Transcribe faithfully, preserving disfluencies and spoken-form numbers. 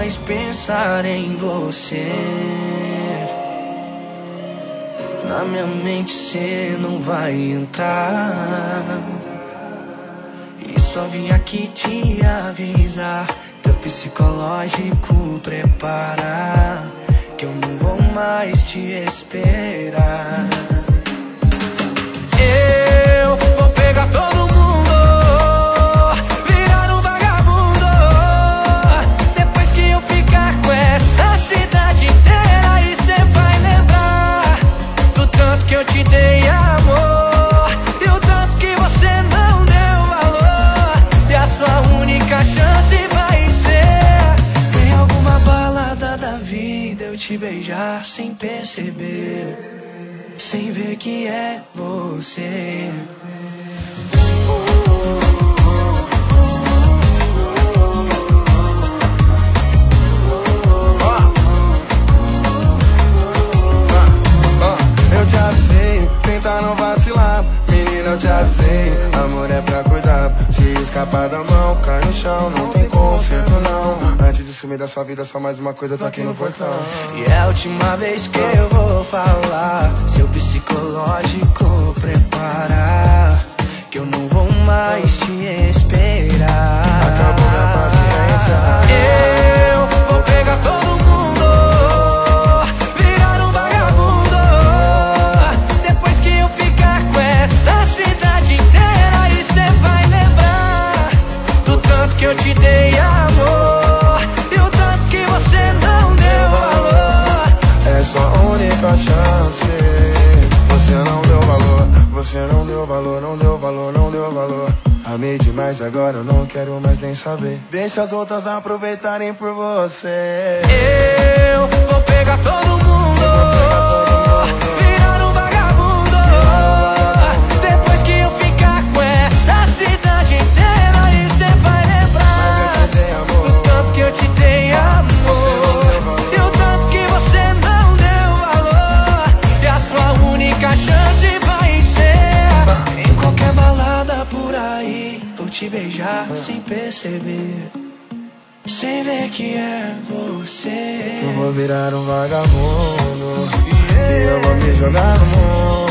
mais pensar em você. Na minha mente cê não vai entrar. E só vim aqui te avisar, teu psicológico prepara, que eu não vou mais te esperar. Eu vou pegar todo mundo, virar um vagabundo. Depois que eu ficar com essa cidade inteira, e cê vai lembrar do tanto que eu te dei amor, e o tanto que você não deu valor. E a sua única chance vai ser em alguma balada da vida eu te beijar sem perceber, sem ver que é você. Eu te avisei, tenta não vacilar. Menina, eu te avisei, amor é pra cuidar. Se escapar da mão, cai no chão, não tem conserto não. Antes de sumir da sua vida, só mais uma coisa, tô aqui no portão. E é a última vez que eu vou falar, seu psicológico prepara, que eu não vou mais te esperar. Acabou minha paciência. Eu vou pegar todo mundo, virar um vagabundo. Depois que eu ficar com essa cidade inteira, e cê vai lembrar do tanto que eu te dei amor, e o tanto que você não deu valor. É sua única chance. Você não deu valor, você não deu valor, não deu valor, não deu valor. Amei demais, agora eu não quero mais nem saber. Deixa as outras aproveitarem por você. Eu vou pegar todo mundo, virar um vagabundo. Depois que eu ficar com essa cidade inteira, e cê vai lembrar Mas eu te dei amor, do tanto que eu te dei amor, você não deu valor, e o tanto que você não deu valor. E a sua única chance vai ser em qualquer balada por aí, vou te beijar sem perceber, sem ver que é você. eu vou virar um vagabundo, que eu vou me jogar no mundo.